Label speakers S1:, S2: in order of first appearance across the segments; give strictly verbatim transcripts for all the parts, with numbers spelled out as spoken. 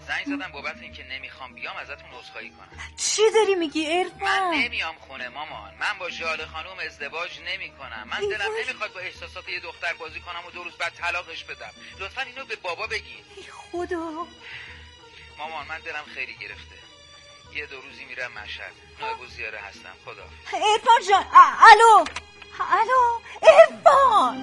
S1: زنگ زدم بابت اینکه نمیخوام بیام ازتون عذرخواهی کنم.
S2: چی داری میگی عرفان؟
S1: من نمیام خونه مامان. من با ژاله خانوم ازدواج نمیکنم. من دلم نمیخواد با احساسات یه دختر بازی کنم و دو روز بعد طلاقش بدم. لطفا اینو به بابا بگین.
S2: ای خدا.
S1: مامان من دلم خیلی گرفته. یه دو روزی میرم مشهد. نایب الزیاره هستم. خدا.
S2: عرفان جان. الو. الو عرفان.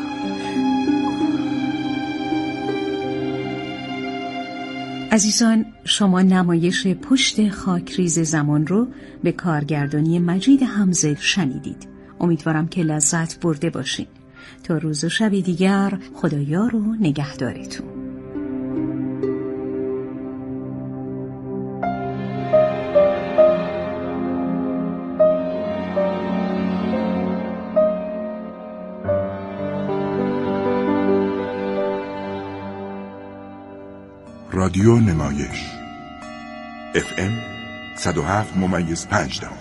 S3: عزیزان، شما نمایش پشت خاکریز زمان رو به کارگردانی مجید حمزه شنیدید. امیدوارم که لذت برده باشین. تا روز و شب دیگر خدایار و نگهدارتون.
S4: رادیو نمایش اف ام صد و هفت ممیز پنج دهم.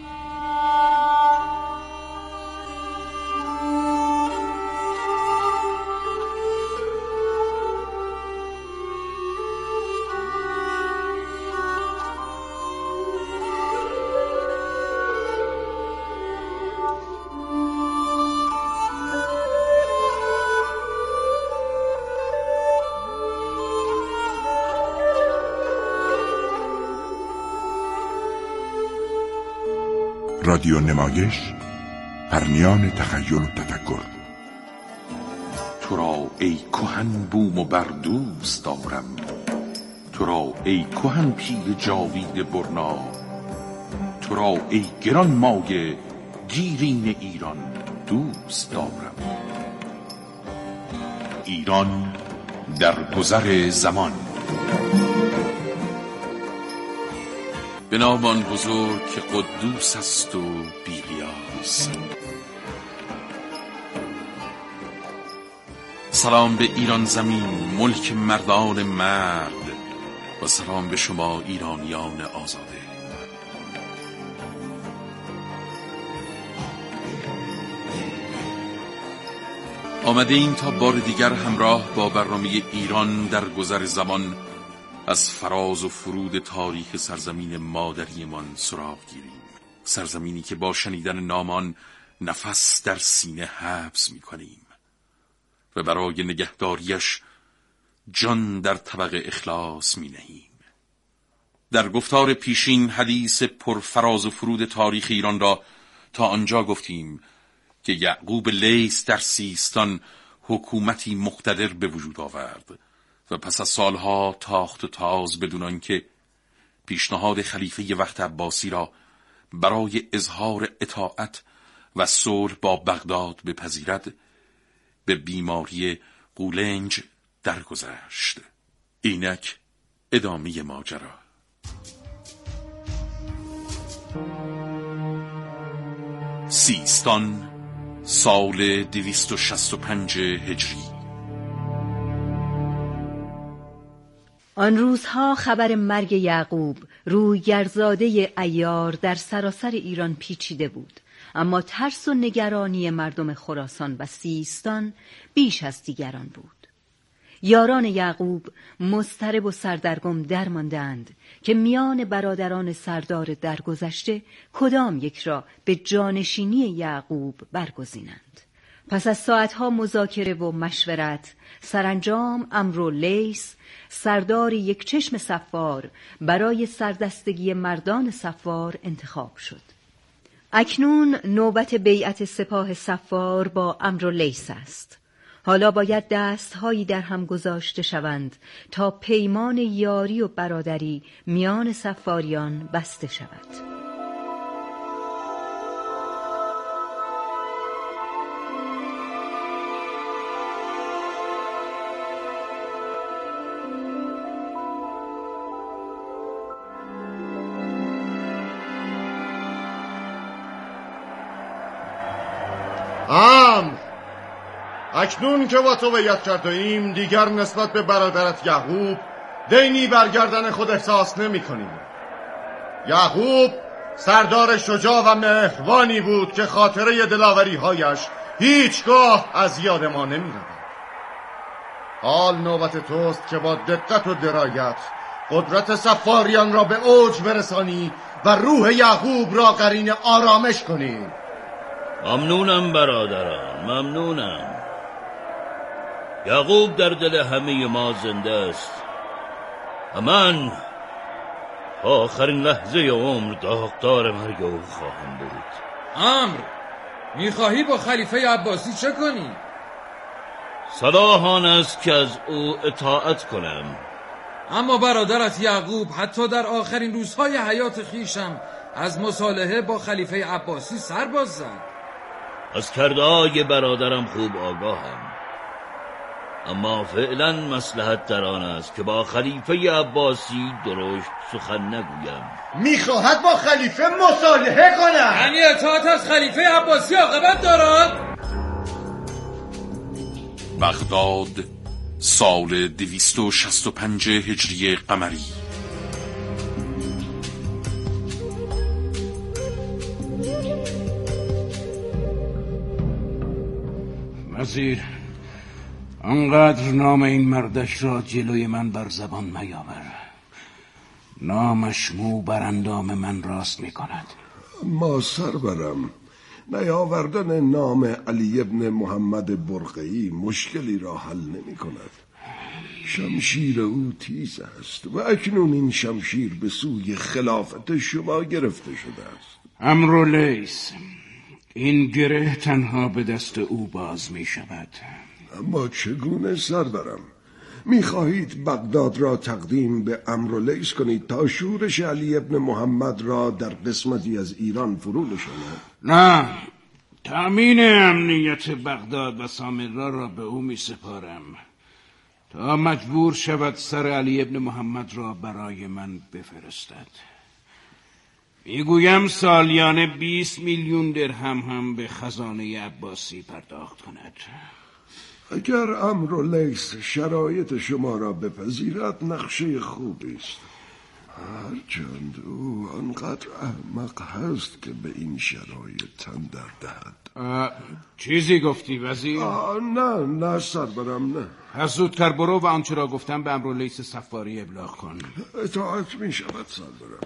S4: رادیو نمایش، پرنیان تخیل و تفکر.
S5: تو را ای کهن بوم و بر دوست دارم، تو را ای کهن پیل جاوید برنا، تو را ای گران مایه دیرین ایران دوست دارم. ایران در گذر زمان. به نامان بزرگ که قدوس است و بی‌قیاس. سلام به ایران زمین، ملک مردان مرد، و سلام به شما ایرانیان آزاده. آمده ایم تا بار دیگر همراه با برنامه ایران در گذر زمان از فراز و فرود تاریخ سرزمین مادریمان سراغ گیریم. سرزمینی که با شنیدن نامان نفس در سینه حبس می کنیم و برای نگهداریش جان در طبق اخلاص می نهیم. در گفتار پیشین حدیث پرفراز و فرود تاریخ ایران را تا آنجا گفتیم که یعقوب لیث در سیستان حکومتی مقتدر به وجود آورد و پس از سالها تاخت و تاز بدون آنکه پیشنهاد خلیفه وقت عباسی را برای اظهار اطاعت و صلح با بغداد بپذیرد، به بیماری قولنج درگذشت. اینک ادامه ماجرا. سیستان، سال دویست و شصت و پنج هجری.
S6: آن روزها خبر مرگ یعقوب رویگرزاده عیار در سراسر ایران پیچیده بود، اما ترس و نگرانی مردم خراسان و سیستان بیش از دیگران بود. یاران یعقوب مضطرب و سردرگم درماندند که میان برادران سردار درگذشته کدام یک را به جانشینی یعقوب برگزینند. پس از ساعتها مذاکره و مشورت، سرانجام عمرو لیث سردار یک چشم صفار برای سردستگی مردان صفار انتخاب شد. اکنون نوبت بیعت سپاه صفار با عمرو لیث است. حالا باید دستهایی در هم گذاشته شوند تا پیمان یاری و برادری میان صفاریان بسته شود.
S7: ام اکنون که با تو بیعت کرده ایم، دیگر نسبت به برادرت یعقوب دینی برگردن خود احساس نمی کنیم. یعقوب سردار شجاع و مهربانی بود که خاطره دلاوری هایش هیچگاه از یاد ما نمی رود. حال نوبت توست که با دقت و درایت قدرت صفاریان را به اوج برسانید و روح یعقوب را قرین آرامش کنید.
S8: ممنونم برادران، ممنونم. یعقوب در دل همه ما زنده است و من آخرین لحظه عمر داغدار مرگ او خواهم بود.
S9: امر، میخواهی با خلیفه عباسی چه کنی؟
S8: صلاح آن است که از او اطاعت کنم.
S9: اما برادرت یعقوب حتی در آخرین روزهای حیات خیشم از مصالحه با خلیفه عباسی سر باز زد.
S8: از کرده‌های برادرم خوب آگاهم، اما فعلا مصلحت در آن است که با خلیفه عباسی درشت سخن نگویم.
S7: میخواهد با خلیفه مصالحه کنم؟
S9: یعنی اطاعت از خلیفه عباسی عاقبت دارد؟
S5: بغداد، سال دویست و شصت و پنج هجری قمری.
S10: وزیر، انقدر نام این مردش را جلوی من بر زبان میاور. نامش مو بر اندام من راست می کند.
S11: ما سرورم، نیاوردن نام علی ابن محمد برقعی مشکلی را حل نمی کند. شمشیر او تیز است و اکنون این شمشیر به سوی خلافت شما گرفته شده است.
S10: عمرولیس، این گره تنها به دست او باز می شود.
S11: اما چگونه سرورم؟ می خواهید بغداد را تقدیم به عمرولیس کنید تا شورش علی ابن محمد را در قسمتی از ایران فرو نشاند؟
S10: نه، تأمین امنیت بغداد و سامرا را به او می سپارم تا مجبور شود سر علی ابن محمد را برای من بفرستد. میگویم سالیانه بیست میلیون درهم هم به خزانه عباسی پرداخت کند.
S11: اگر عمرولیس شرایط شما را بپذیرد نقشه خوبی است، هرچند او آنقدر احمق هست که به این شرایط تن در دهد.
S10: چیزی گفتی وزیر؟
S11: نه نه سرورم، نه.
S10: هر زودتر برو و آنچه را گفتم به عمرولیس صفاری ابلاغ کن.
S11: اطاعت می شود سرورم.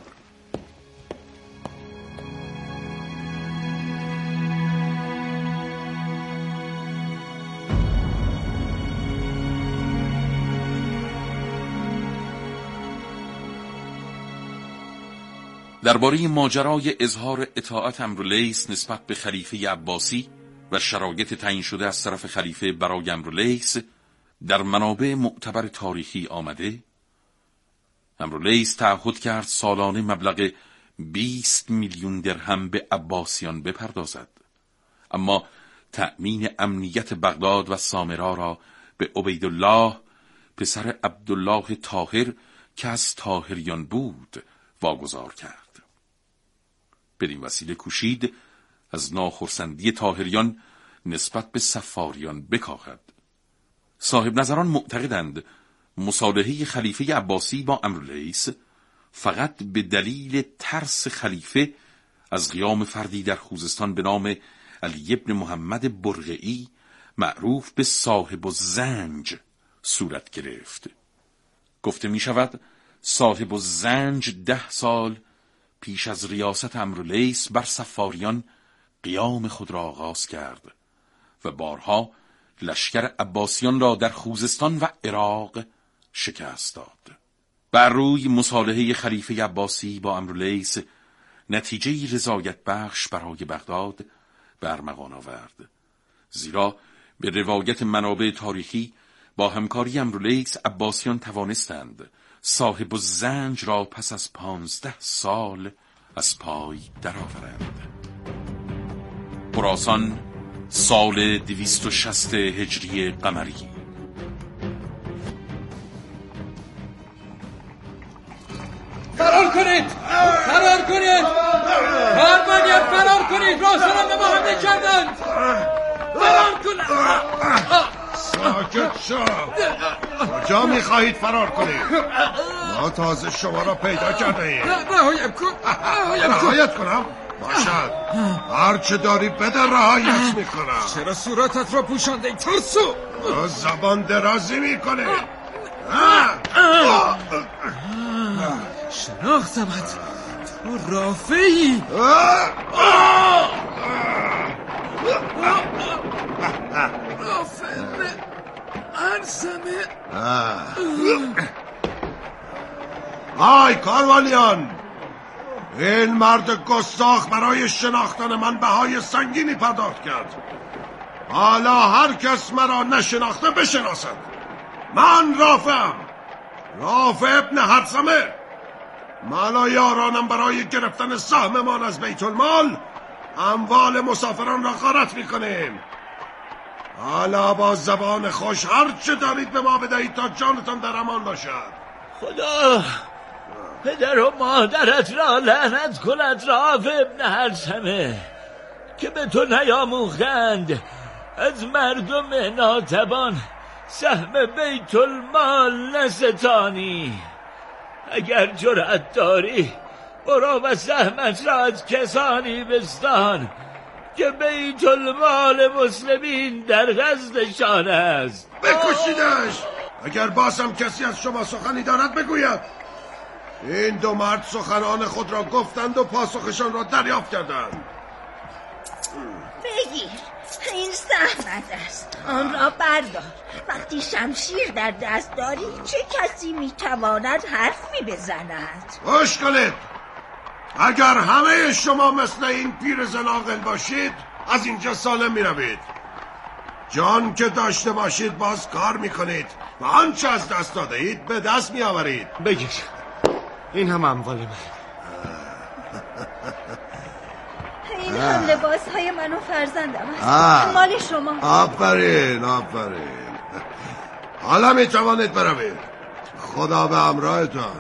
S5: درباره ماجرای اظهار اطاعت عمرولیس نسبت به خلیفه عباسی و شرایط تعیین شده از طرف خلیفه برای عمرولیس در منابع معتبر تاریخی آمده. عمرولیس تعهد کرد سالانه مبلغ بیست میلیون درهم به عباسیان بپردازد، اما تأمین امنیت بغداد و سامرا را به عبیدالله پسر عبدالله طاهر که از طاهریان بود واگذار کرد. بدین وسیله کوشید از ناخرسندی طاهریان نسبت به صفاریان بکاهد. صاحب نظران معتقدند مصالحه خلیفه عباسی با عمرولیس فقط به دلیل ترس خلیفه از قیام فردی در خوزستان به نام علی ابن محمد برقعی معروف به صاحب الزنج صورت گرفت. گفته می شود صاحب الزنج ده سال پیش از ریاست عمرولیس بر صفاریان قیام خود را آغاز کرد و بارها لشکر عباسیان را در خوزستان و عراق شکست داد. بر روی مصالحه خلیفه عباسی با عمرولیس نتیجه رضایت بخش برای بغداد به ارمغان آورد، زیرا به روایت منابع تاریخی با همکاری عمرولیس عباسیان توانستند صاحب الزنج را پس از پانزده سال از پای درآورند. خراسان، سال دویست و شصت هجری قمری.
S9: فرار کنید! فرار کنید! کارمانیان فرار کنید! راسلان به ما حمله کردند! فرار کنید!
S7: ساکت شو! کجا میخواهید فرار کنید؟ ما تازه شما را پیدا کرده ایم.
S9: رهایم کن!
S7: رهایت کنم؟ باشد، هرچه داری بده رهایت میکنم.
S9: چرا صورتت را پوشانده ای ترسو؟
S7: زبان درازی میکنه.
S9: شناختمت، تو رافعی. رافع ارسمه.
S11: آی کاروانیان، این مرد گستاخ برای شناختن من بهای سنگینی پرداخت کرد. حالا هر کس مرا نشناخته بشناسد. من رافعم، رافع ابن هرسمه. من و یارانم برای گرفتن سهممان از بیت المال اموال مسافران را غارت میکنیم. حالا با زبان خوش هر چه دارید به ما بدهید تا جانتان در امان باشد.
S8: خدا پدر و مادرت را لعنت کند رافع ابن هرسمه که به تو نیاموختند از مردم ناتوان سهم بیت المال نستانی. اگر جرأت داری برو و سهمت را از کسانی بستان که بیت المال مسلمین در غزلشان است.
S11: بکشیدش. اگر بازم کسی از شما سخنی دارد بگوید. این دو مرد سخنان خود را گفتند و پاسخشان را دریافت کردند.
S2: بگیر، این زحمت است، آن را بردار. وقتی شمشیر در دست داری چه کسی میتواند حرفی بزند؟
S11: گوش کنید، اگر همه شما مثل این پیرزن عاقل باشید از اینجا سالم میروید. جان که داشته باشید باز کار میکنید و آنچه از دست داده اید به دست میآورید.
S7: بگیر، این هم اموال من.
S2: این هم لباس های من و فرزندم است، مال شما.
S11: آفرین آفرین. حالا می توانید بروید. خدا به همراهتان.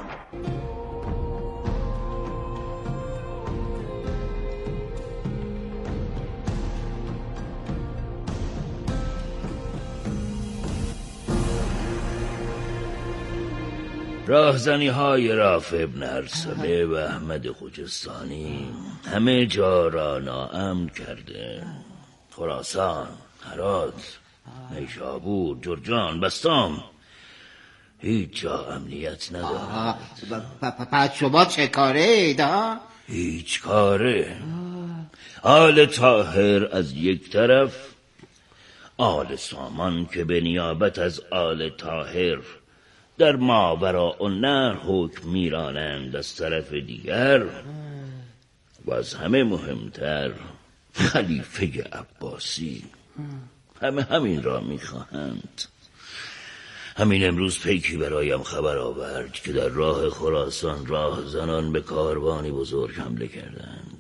S8: راهزنی های رافع ابن هرسمه و احمد خوجستانی همه جا را ناامن کرده. خراسان، هرات، نیشابور، جرجان، بستام، هیچ جا امنیت ندارد.
S12: پس شما چه کاره اید؟
S8: هیچ کاره. آل طاهر از یک طرف، آل سامان که به نیابت از آل طاهر در ماوراء النهر حکم میرانند از طرف دیگر، و از همه مهمتر خلیفه عباسی. همه همین را میخواهند. همین امروز پیکی برایم خبر آورد که در راه خراسان راه زنان به کاروانی بزرگ حمله کردند.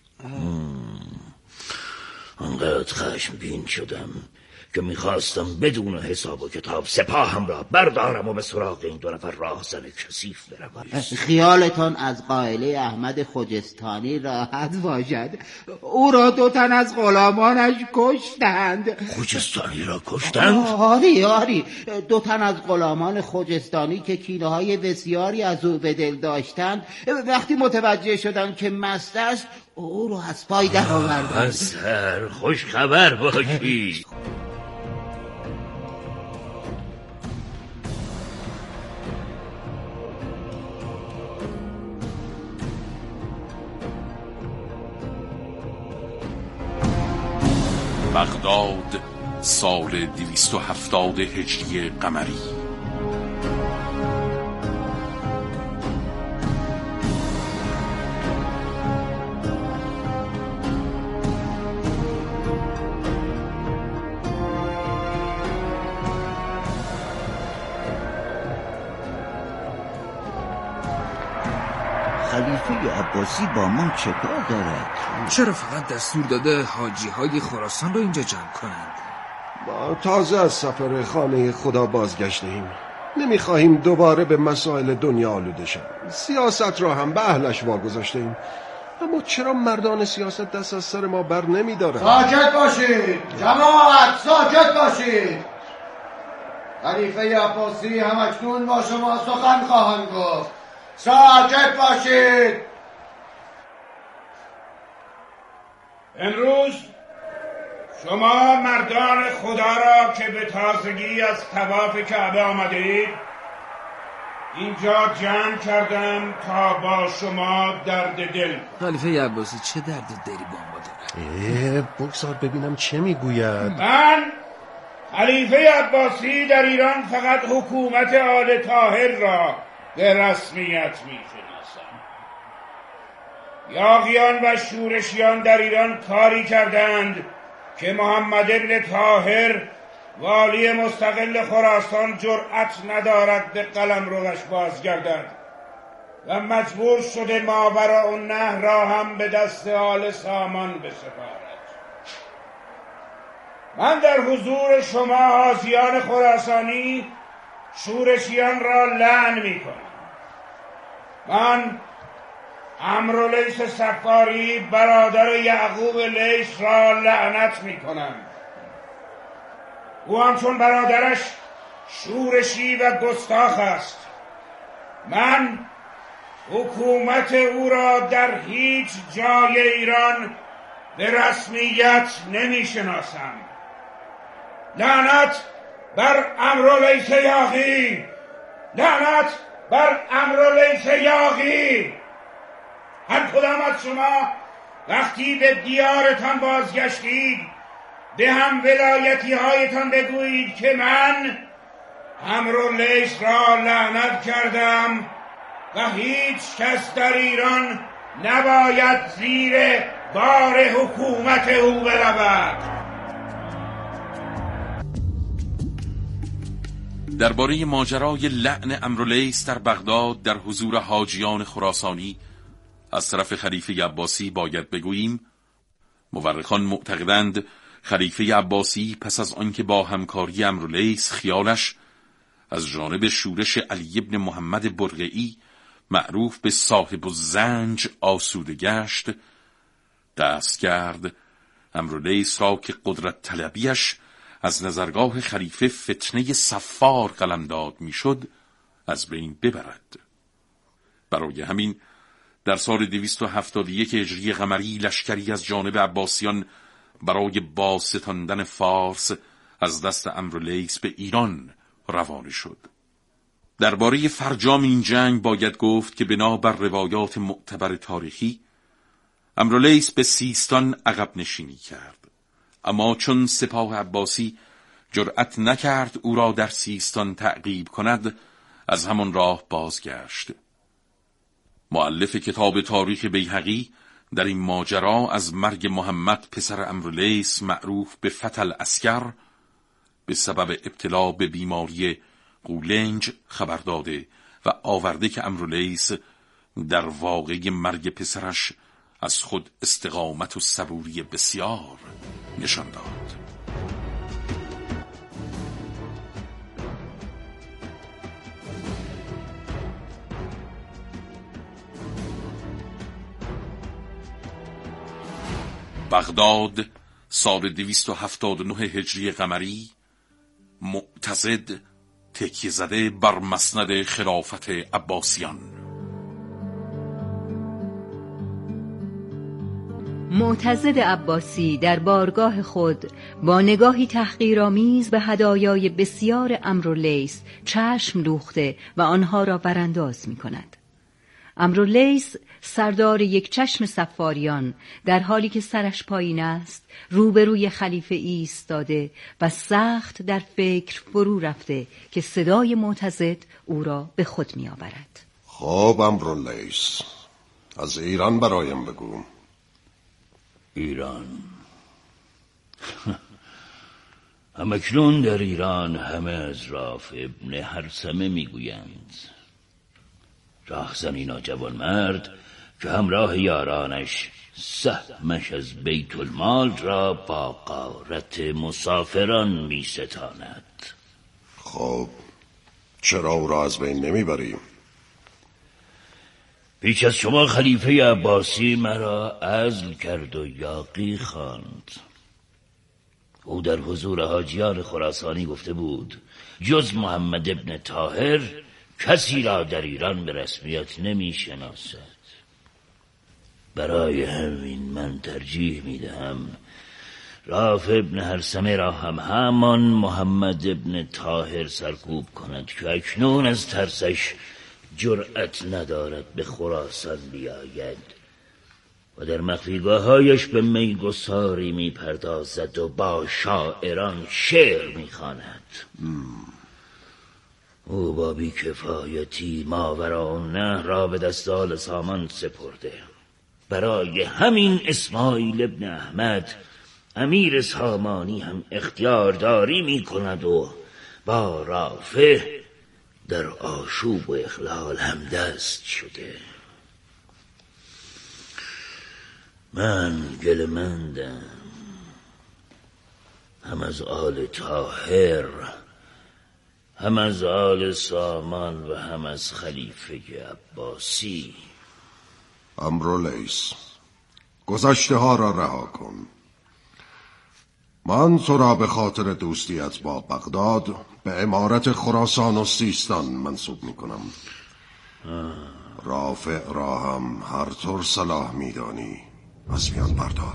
S8: انقدر خشمگین شدم که میخواستم بدون حساب و کتاب سپاهم را بردارم و به سراغ این دو نفر راهزن کثیف بروم.
S12: خیالتان از قائله احمد خوجستانی راحت باشد. او را دو تن از غلامانش کشتند.
S8: خوجستانی را کشتند؟
S12: آری آری، دو تن از غلامان خوجستانی که کینه های بسیاری از او به دل داشتند وقتی متوجه شدند که مست است او را از پای در آوردند.
S8: پسر خوش خبر باشی.
S5: بغداد، سال دویست و هفتاد هجری قمری.
S12: خلیفه عباسی با من چه کار دارد؟
S9: چرا فقط دستور داده حاجی های خراسان رو اینجا جمع کنند؟
S11: ما تازه از سفر خانه خدا بازگشتیم. نمیخواهیم دوباره به مسائل دنیا آلوده شویم. سیاست را هم به اهلش واگذاشتیم. اما چرا مردان سیاست دست از سر ما بر نمیدارند؟
S7: ساکت باشید جماعت، ساکت باشید. خلیفه عباسی همکنون با شما سخن خواهند گفت. ساکت باشید.
S10: امروز شما مردان خدا را که به تازگی از طواف کعبه آمدید اینجا جمع کردم تا با شما درد دل.
S9: خلیفه عباسی چه درد دلی با ما داره؟
S7: بگذار ببینم چه میگوید.
S10: من خلیفه عباسی در ایران فقط حکومت آل طاهر را به رسمیت میشناسم. یاغیان و شورشیان در ایران کاری کردند که محمد ابن طاهر والی مستقل خراسان جرأت ندارد به قلمروش بازگردد و مجبور شده ماوراءالنهر را هم به دست آل سامان بسپارد. من در حضور شما حاجیان خراسانی شورشیان را لعن می کنم. من عمرو لیث صفاری برادر یعقوب لیث را لعنت می کنم. او همچون برادرش شورشی و گستاخ است. من حکومت او را در هیچ جای ایران به رسمیت نمی شناسم. لعنت بر عمرو لیث یاغی، لعنت بر عمرو لیث یاغی. هر کدام از شما وقتی به دیارتان بازگشتید به هم ولایتی هایتان بگویید که من عمرو لیث را لعنت کردم و هیچ کس در ایران نباید زیر بار حکومت او برود.
S5: درباره ماجرای لعن عمرو لیث در بغداد در حضور حاجیان خراسانی از طرف خلیفه عباسی باید بگوییم مورخان معتقدند خلیفه عباسی پس از آنکه با همکاری عمرو لیث خیالش از جانب شورش علی ابن محمد برقعی معروف به صاحب الزنج آسوده گشت، دست کرد عمرو لیث را که قدرت طلبیش از نظرگاه خلیفه فتنه صفار قلمداد میشد از بین ببرد. برای همین در سال دویست و هفتاد و یک هجری قمری لشکری از جانب عباسیان برای بازستاندن فارس از دست عمرو لیث به ایران روانه شد. درباره فرجام این جنگ باید گفت که بنابر روایات معتبر تاریخی عمرو لیث به سیستان عقب نشینی کرد، اما چون سپاه عباسی جرأت نکرد او را در سیستان تعقیب کند از همان راه بازگشت. مؤلف کتاب تاریخ بیهقی در این ماجرا از مرگ محمد پسر عمرو لیث معروف به فتح العسکر به سبب ابتلا به بیماری قولنج خبر داده و آورده که عمرو لیث در واقعه مرگ پسرش از خود استقامت و صبوری بسیار نشان داد. بغداد سال دویست و هفتاد و نه هجری قمری، معتضد تکیه زده بر مسند خلافت عباسیان.
S6: معتضد عباسی در بارگاه خود با نگاهی تحقیرآمیز به هدایای بسیار عمرو لیث چشم دوخته و آنها را برانداز می کند. عمرو لیث سردار یک چشم صفاریان در حالی که سرش پایین است روبروی خلیفه ایستاده و سخت در فکر فرو رفته که صدای معتضد او را به خود می آورد.
S11: خب عمرو لیث، از ایران برایم بگو.
S8: ایران همکنون در ایران همه از رافع ابن هرثمه میگویند. راهزنی ناجوان مرد که همراه یارانش سهمش از بیت المال را با غارت مسافران می ستاند.
S11: خب چرا او را از بین نمی بریم؟
S8: پیش از شما خلیفه عباسی مرا عزل کرد و یاغی خواند. او در حضور حاجیان خراسانی گفته بود جز محمد ابن طاهر کسی را در ایران به رسمیت نمی شناسد. برای همین من ترجیح می دهم رافع ابن هرثمه را هم همان محمد ابن طاهر سرکوب کند که اکنون از ترسش جرأت ندارد به خراسان بیاید و در مخفیگاه‌هایش به میگساری میپردازد و با شاعران شعر میخواند. او با بی‌کفایتی ماوراءالنهر را به دست آل سامان سپرده. برای همین اسماعیل ابن احمد امیر سامانی هم اختیارداری میکند و با رافع در آشوب و اخلال هم دست شده. من گلمندم، هم از آل طاهر، هم از آل سامان و هم از خلیفه عباسی.
S11: امرولیس، گذشته ها را رها کن. من تو را به خاطر دوستیت با بغداد به امارت خراسان و سیستان منصوب می کنم. رافع را هم هر طور صلاح می دانی از میان بردار.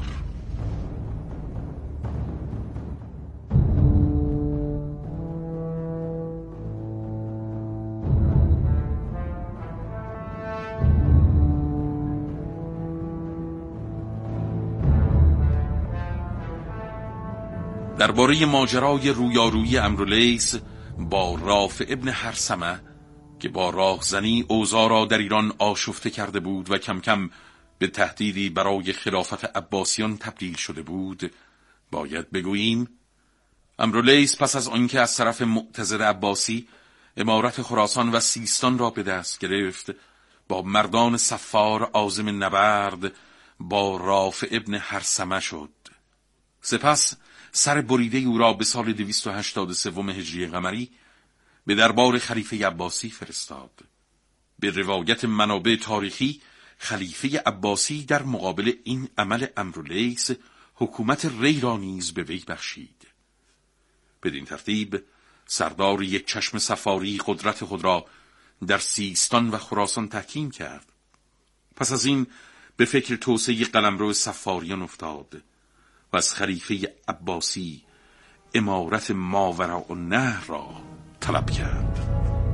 S5: درباره ماجرای رویارویی امرولیس با رافع ابن هرثمه که با راهزنی اوضاع را در ایران آشفته کرده بود و کم کم به تهدیدی برای خلافت عباسیان تبدیل شده بود باید بگوییم امرولیس پس از آنکه از طرف معتضد عباسی امارت خراسان و سیستان را به دست گرفت با مردان صفار عازم نبرد با رافع ابن هرثمه شد. سپس سر بریده او را به سال دویست و هشتاد و سه هجری قمری به دربار خلیفه عباسی فرستاد. به روایت منابع تاریخی خلیفه عباسی در مقابل این عمل امرولیس حکومت ری را نیز به وی بخشید. بدین ترتیب سردار یک چشم صفاری قدرت خود را در سیستان و خراسان تحکیم کرد. پس از این به فکر توسعه قلمرو صفاریان افتاد و از خلیفه عباسی امارت ماوراءالنهر را طلب کرد.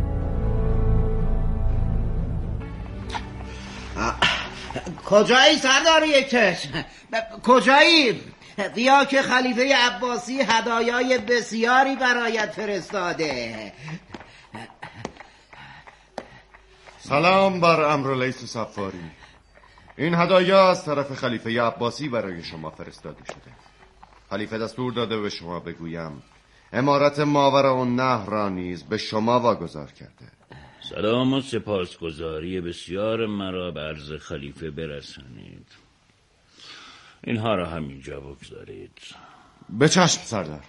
S12: کجایی سردار یک چشم؟ کجایی؟ بیا که خلیفه عباسی هدایای بسیاری برایت فرستاده.
S7: سلام بر امرولیس صفاری. این هدایا از طرف خلیفه عباسی برای شما فرستاده شده. خلیفه دستور داده به شما بگویم امارت ماوراءالنهر را نیز به شما واگذار کرده.
S8: سلام و سپاسگزاری بسیار مرا به عرض خلیفه برسانید. اینها را همینجا بگذارید.
S7: به چشم سردار.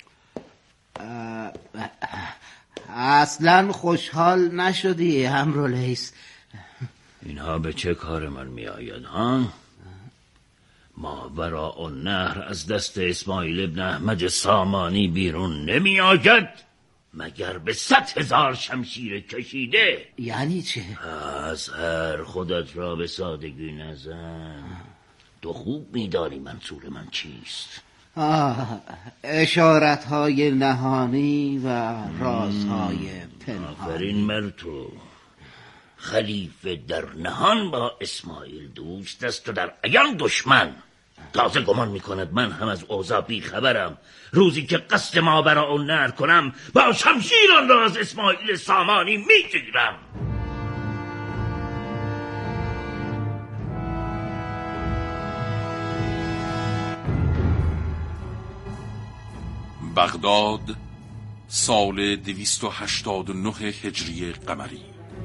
S12: اصلا خوشحال نشدی امرولیس؟
S8: اینها به چه کار من می آید ها؟ ماوراءالنهر از دست اسماعیل ابن احمد سامانی بیرون نمی آید مگر به صد هزار شمشیر کشیده.
S12: یعنی چه؟
S8: از هر خودت را به سادگی نزن. تو خوب می دانی منظور من چیست.
S12: آه، اشارتهای نهانی و رازهای پنهانی.
S8: آفرین مر تو. خلیفه در نهان با اسماعیل دوست است و در عیان دشمن. تازه گمان میکند من هم از اوضاع بی خبرم. روزی که قصد ماوراءالنهر کنم با شمشیر آن را از اسماعیل سامانی میگیرم.
S5: بغداد سال دویست و هشتاد و نه هجری قمری.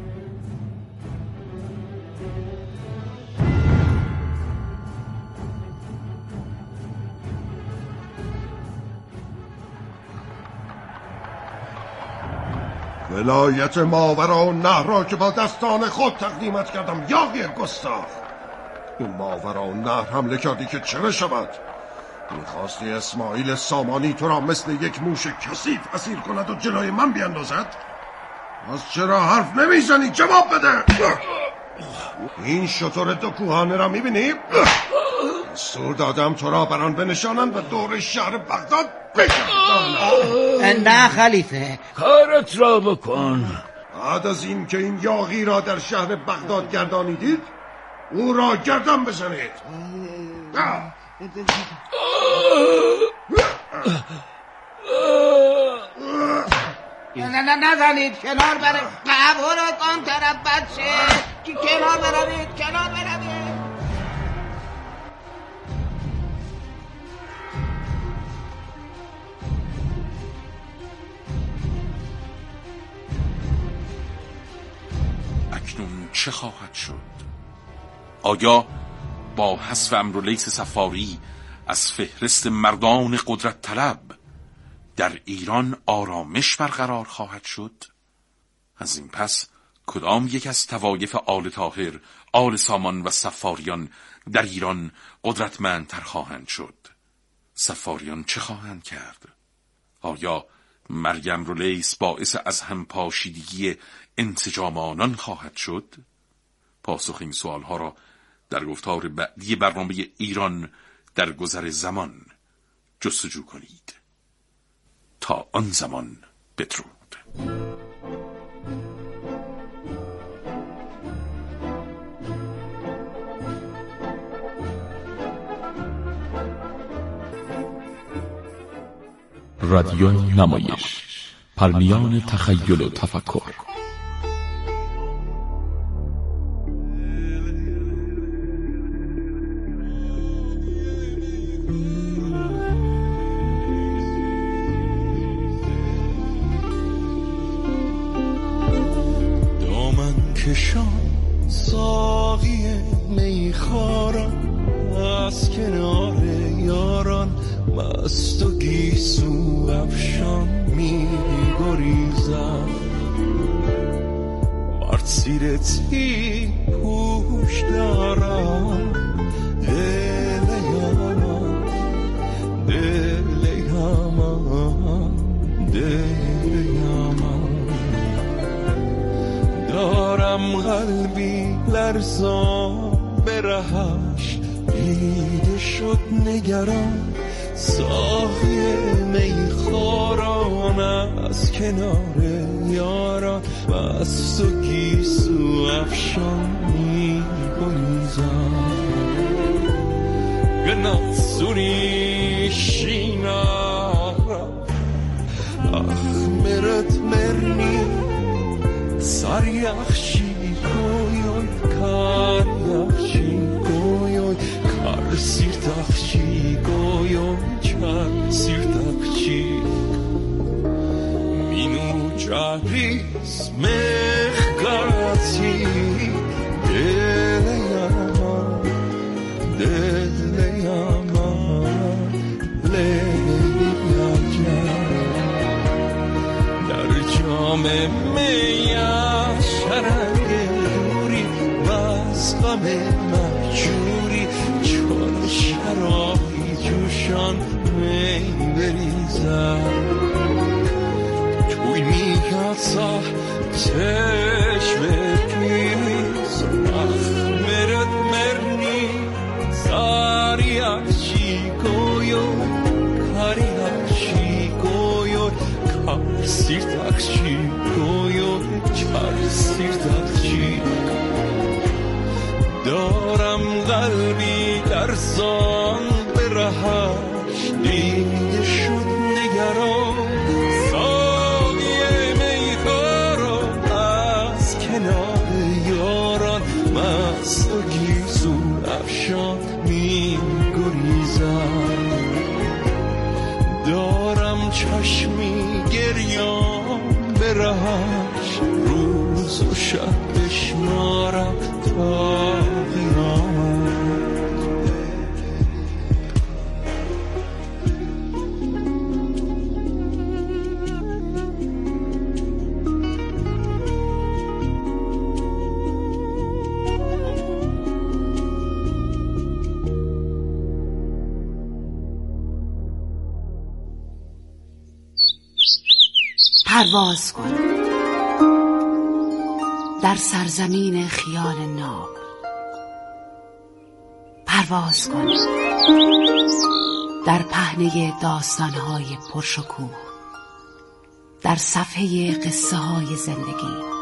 S11: ولایت ماوراءالنهر را که با دستان خود تقدیمت کردم یاغی گستاخ. این ماوراءالنهر حمله کردی که چه شود؟ میخواستی اسماعیل سامانی تو را مثل یک موش کثیف اسیر کند و جلوی من بیندازد؟ از چرا حرف نمیزنی؟ جواب بده. این شتر دو کوهانه را میبینی؟ دستور دادم تو را بران بنشانند و دور شهر بغداد بگردانند.
S12: نه خلیفه،
S8: کارت را بکن.
S11: بعد از این که این یاغی را در شهر بغداد گردانیدید او را گردن بزنید.
S12: نه نه نزنید، کنار برید. قبولت آن طرف بچه، کنار بروید، کنار بروید.
S5: اکنون چه خواهد شد؟ آیا با حذف امرولیس صفاری از فهرست مردان قدرت طلب در ایران آرامش برقرار خواهد شد؟ از این پس کدام یک از طوایف آل طاهر، آل سامان و صفاریان در ایران قدرتمندتر خواهند شد؟ صفاریان چه خواهند کرد؟ آیا مرگ امرولیس باعث از هم پاشیدگی انسجام آنان خواهد شد؟ پاسخ این سوالها را در گفتار بعدی برنامه ایران در گذر زمان جستجو کنید. تا آن زمان بدرود.
S13: رادیو نمایش، پرمیان تخیل و تفکر.
S14: دامن کشان ساقی میخواران از کنار یاران، مست و گیسو افشان می گریزم. مرد سیرتی پوش دارم، دل یامان دل یامان دل یامان. دارم قلبی لرزان به رهش، دیده شد نگران ساقی میخواران از کنار یاران، مست و گیسو افشان می گریزم. گناتسونی شینارم اخمرت مرنی سریخشی کویون کاریخشی کویون کار سیرتخشی کویون چار سیرتخشی مینو جاریس مخگاتی دل یامان دل یامان لیاجان. در جام میاش شرنگ نوری باز غم محجوری، چون شرابی جوشان می بریزم. توی میگذا چشم پیریز اخمرت مرنی ساریخشی کویون کاریخشی کویون کار سیرتخشی کویون چار سیرتخشی. دارم قلبی لرزان به رهش، دیده شد نگران ساقی میخواران از کنار یاران، مست و گیسو افشان می گریزم. دارم چشمی گریان به رهش، روز و شب بشمارم تا قیامت.
S15: پرواز کن در سرزمین خیال ناب، پرواز کن در پهنه داستانهای پرشکوه، در صفحه قصه های زندگی.